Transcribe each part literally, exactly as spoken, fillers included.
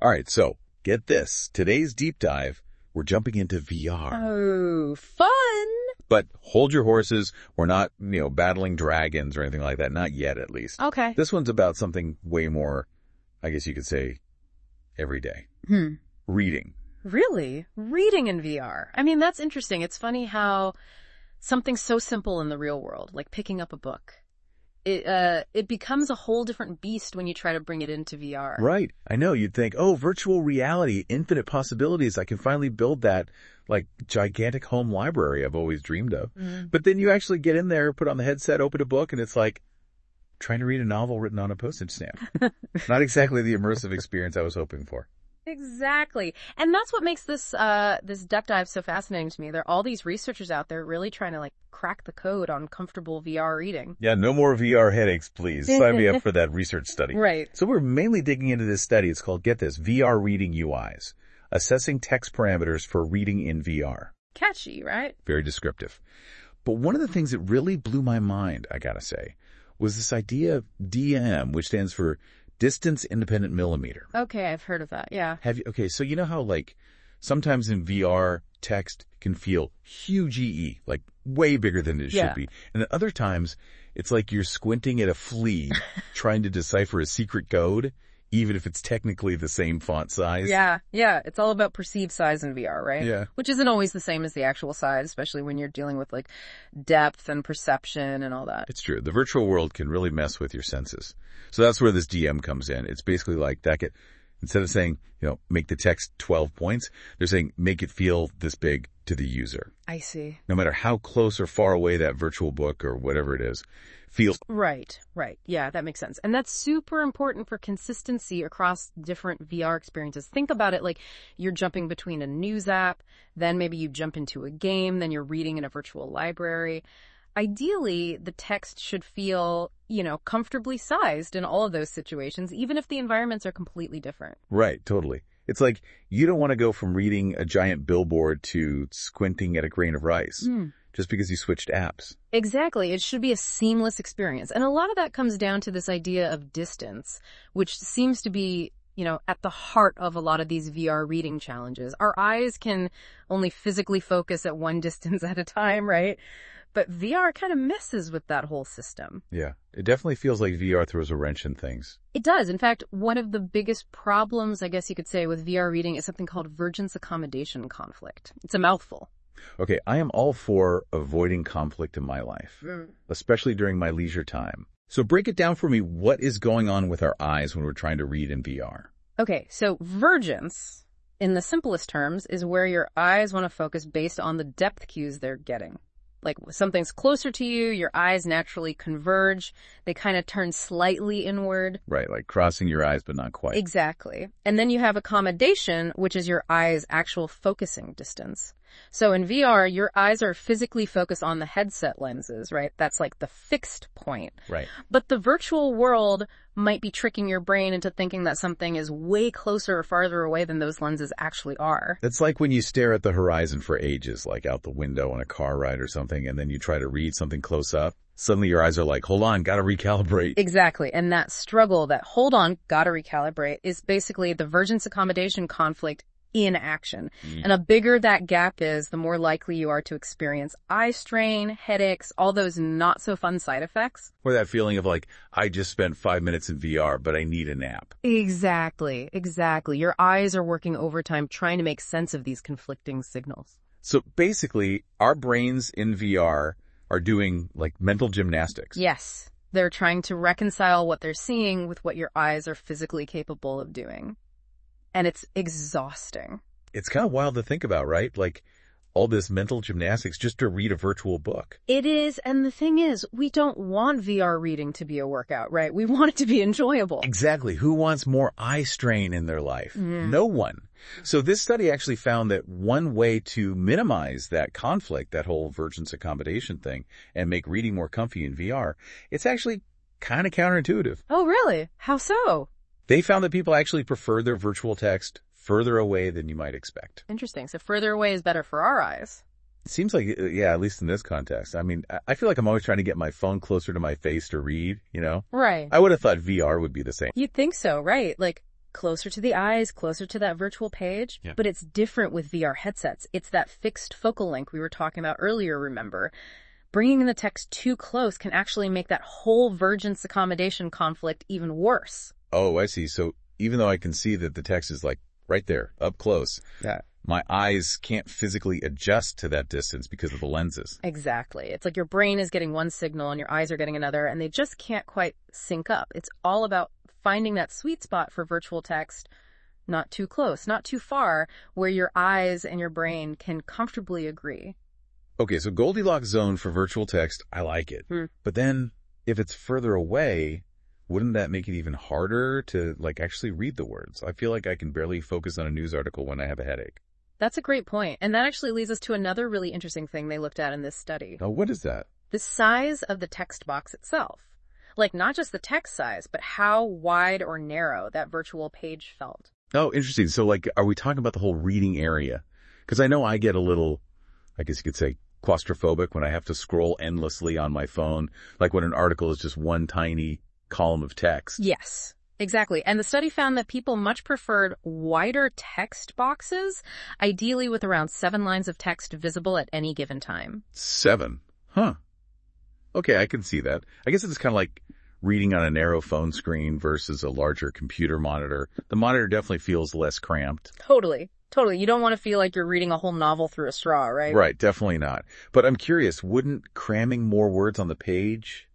All right, so get this. Today's deep dive, we're jumping into V R. Oh, fun! But hold your horses. We're not, you know, battling dragons or anything like that. Not yet, at least. Okay. This one's about something way more, I guess you could say, everyday. Hmm. Reading. Really? Reading in V R. I mean, that's interesting. It's funny how something so simple in the real world, like picking up a book, it uh it becomes a whole different beast when you try to bring it into V R. Right. I know. You'd think, oh, virtual reality, infinite possibilities. I can finally build that, like, gigantic home library I've always dreamed of. Mm. But then you actually get in there, put on the headset, open a book, and it's like trying to read a novel written on a postage stamp. Not exactly the immersive experience I was hoping for. Exactly. And that's what makes this uh this duck dive so fascinating to me. There are all these researchers out there really trying to like crack the code on comfortable V R reading. Yeah, no more V R headaches, please. Sign me up for that research study. Right. So we're mainly digging into this study. It's called, get this, V R Reading U Is, Assessing Text Parameters for Reading in V R. Catchy, right? Very descriptive. But one of the things that really blew my mind, I gotta say, was this idea of D M, which stands for Distance Independent Millimeter. Okay, I've heard of that, yeah. Have you? Okay, so you know how, like, sometimes in V R, text can feel huge E E, like way bigger than it Yeah. should be. And at other times, it's like you're squinting at a flea trying to decipher a secret code, even if it's technically the same font size. Yeah, yeah. It's all about perceived size in V R, right? Yeah. Which isn't always the same as the actual size, especially when you're dealing with like depth and perception and all that. It's true. The virtual world can really mess with your senses. So that's where this D M comes in. It's basically like that. Get, instead of saying, you know, make the text twelve points, they're saying make it feel this big to the user. I see. No matter how close or far away that virtual book or whatever it is feels. Right, right. Yeah, that makes sense. And that's super important for consistency across different V R experiences. Think about it like you're jumping between a news app, then maybe you jump into a game, then you're reading in a virtual library. Ideally, the text should feel, you know, comfortably sized in all of those situations, even if the environments are completely different. Right, totally. It's like you don't want to go from reading a giant billboard to squinting at a grain of rice Mm. just because you switched apps. Exactly. It should be a seamless experience. And a lot of that comes down to this idea of distance, which seems to be, you know, at the heart of a lot of these V R reading challenges. Our eyes can only physically focus at one distance at a time, right? But V R kind of messes with that whole system. Yeah, it definitely feels like V R throws a wrench in things. It does. In fact, one of the biggest problems, I guess you could say, with V R reading is something called vergence accommodation conflict. It's a mouthful. Okay, I am all for avoiding conflict in my life, Mm. especially during my leisure time. So break it down for me. What is going on with our eyes when we're trying to read in V R? Okay, so vergence, in the simplest terms, is where your eyes want to focus based on the depth cues they're getting. Like something's closer to you, your eyes naturally converge. They kind of turn slightly inward. Right, like crossing your eyes, but not quite. Exactly. And then you have accommodation, which is your eye's actual focusing distance. So in V R, your eyes are physically focused on the headset lenses, right? That's like the fixed point. Right. But the virtual world might be tricking your brain into thinking that something is way closer or farther away than those lenses actually are. It's like when you stare at the horizon for ages, like out the window on a car ride or something, and then you try to read something close up. Suddenly your eyes are like, hold on, gotta recalibrate. Exactly. And that struggle, that hold on, gotta recalibrate, is basically the vergence accommodation conflict in action. Mm. And the bigger that gap is, the more likely you are to experience eye strain, headaches, all those not so fun side effects. Or that feeling of like, I just spent five minutes in V R, but I need a nap. Exactly. Exactly. Your eyes are working overtime trying to make sense of these conflicting signals. So basically, our brains in V R are doing like mental gymnastics. Yes. They're trying to reconcile what they're seeing with what your eyes are physically capable of doing. And it's exhausting. It's kind of wild to think about, right? Like all this mental gymnastics just to read a virtual book. It is. And the thing is, we don't want V R reading to be a workout, right? We want it to be enjoyable. Exactly. Who wants more eye strain in their life? Mm. No one. So this study actually found that one way to minimize that conflict, that whole vergence accommodation thing, and make reading more comfy in V R, it's actually kind of counterintuitive. Oh, really? How so? They found that people actually prefer their virtual text further away than you might expect. Interesting. So further away is better for our eyes. It seems like, yeah, at least in this context. I mean, I feel like I'm always trying to get my phone closer to my face to read, you know? Right. I would have thought V R would be the same. You'd think so, right? Like closer to the eyes, closer to that virtual page. Yeah. But it's different with V R headsets. It's that fixed focal length we were talking about earlier, remember? Bringing the text too close can actually make that whole vergence accommodation conflict even worse. Oh, I see. So even though I can see that the text is like right there, up close, Yeah. my eyes can't physically adjust to that distance because of the lenses. Exactly. It's like your brain is getting one signal and your eyes are getting another, and they just can't quite sync up. It's all about finding that sweet spot for virtual text, not too close, not too far, where your eyes and your brain can comfortably agree. Okay, so Goldilocks zone for virtual text, I like it. Hmm. But then if it's further away, wouldn't that make it even harder to like actually read the words? I feel like I can barely focus on a news article when I have a headache. That's a great point. And that actually leads us to another really interesting thing they looked at in this study. Now, what is that? The size of the text box itself. Like not just the text size, but how wide or narrow that virtual page felt. Oh, interesting. So like, are we talking about the whole reading area? Because I know I get a little, I guess you could say, claustrophobic when I have to scroll endlessly on my phone, like when an article is just one tiny column of text. Yes, exactly. And the study found that people much preferred wider text boxes, ideally with around seven lines of text visible at any given time. Seven? Huh. Okay, I can see that. I guess it's kind of like reading on a narrow phone screen versus a larger computer monitor. The monitor definitely feels less cramped. Totally. Totally. You don't want to feel like you're reading a whole novel through a straw, right? Right, definitely not. But I'm curious, wouldn't cramming more words on the page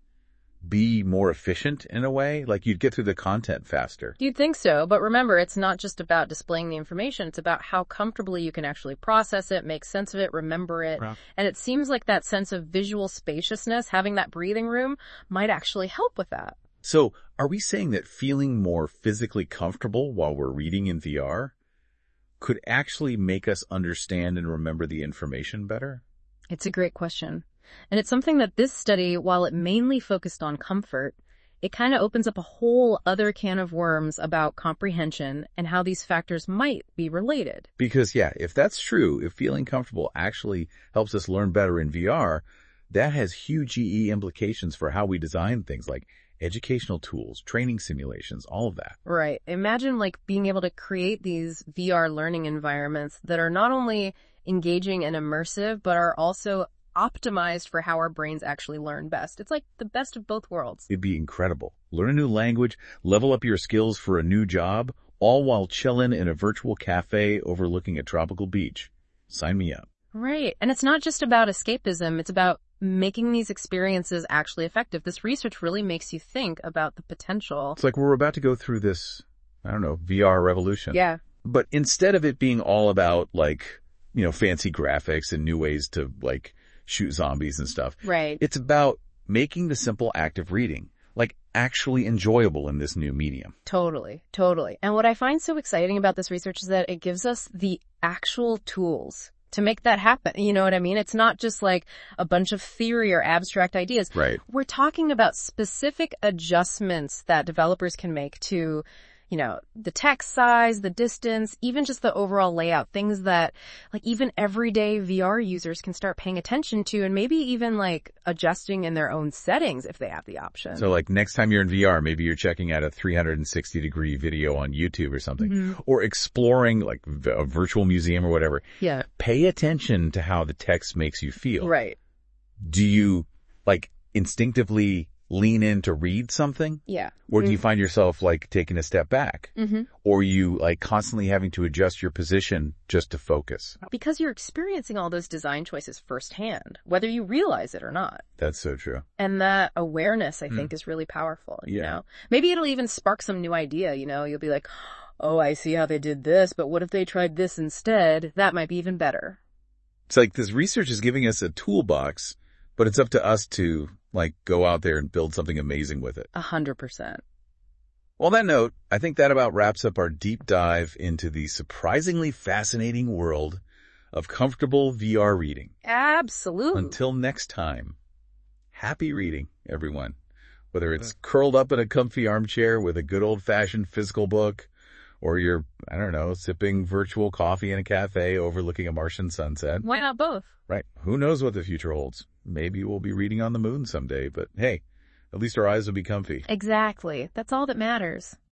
be more efficient in a way? Like you'd get through the content faster. You'd think so, but remember, it's not just about displaying the information. It's about how comfortably you can actually process it, make sense of it, remember it. Right. And it seems like that sense of visual spaciousness, having that breathing room, might actually help with that. So are we saying that feeling more physically comfortable while we're reading in V R could actually make us understand and remember the information better? It's a great question. And it's something that this study, while it mainly focused on comfort, it kind of opens up a whole other can of worms about comprehension and how these factors might be related. Because, yeah, if that's true, if feeling comfortable actually helps us learn better in V R, that has huge E E implications for how we design things like educational tools, training simulations, all of that. Right. Imagine like being able to create these V R learning environments that are not only engaging and immersive, but are also optimized for how our brains actually learn best. It's like the best of both worlds. It'd be incredible. Learn a new language, level up your skills for a new job, all while chilling in a virtual cafe overlooking a tropical beach. Sign me up. Right. And it's not just about escapism. It's about making these experiences actually effective. This research really makes you think about the potential. It's like we're about to go through this, I don't know, V R revolution. Yeah. But instead of it being all about like, you know, fancy graphics and new ways to like shoot zombies and stuff. Right. It's about making the simple act of reading, like actually enjoyable in this new medium. Totally. Totally. And what I find so exciting about this research is that it gives us the actual tools to make that happen. You know what I mean? It's not just like a bunch of theory or abstract ideas. Right. We're talking about specific adjustments that developers can make to, you know, the text size, the distance, even just the overall layout, things that like even everyday V R users can start paying attention to and maybe even like adjusting in their own settings if they have the option. So like next time you're in V R, maybe you're checking out a three hundred sixty degree video on YouTube or something, Mm-hmm. or exploring like a virtual museum or whatever. Yeah. Pay attention to how the text makes you feel. Right. Do you like instinctively lean in to read something? Yeah. Or do you find yourself like taking a step back? Mm-hmm. Or are you like constantly having to adjust your position just to focus? Because you're experiencing all those design choices firsthand, whether you realize it or not. That's so true. And that awareness, I think, is really powerful, you Yeah. know? Maybe it'll even spark some new idea, you know? You'll be like, oh, I see how they did this, but what if they tried this instead? That might be even better. It's like this research is giving us a toolbox, but it's up to us to like go out there and build something amazing with it. A hundred percent. Well, on that note, I think that about wraps up our deep dive into the surprisingly fascinating world of comfortable V R reading. Absolutely. Until next time, happy reading, everyone. Whether it's curled up in a comfy armchair with a good old-fashioned physical book, or you're, I don't know, sipping virtual coffee in a cafe overlooking a Martian sunset. Why not both? Right. Who knows what the future holds? Maybe we'll be reading on the moon someday, but hey, at least our eyes will be comfy. Exactly. That's all that matters.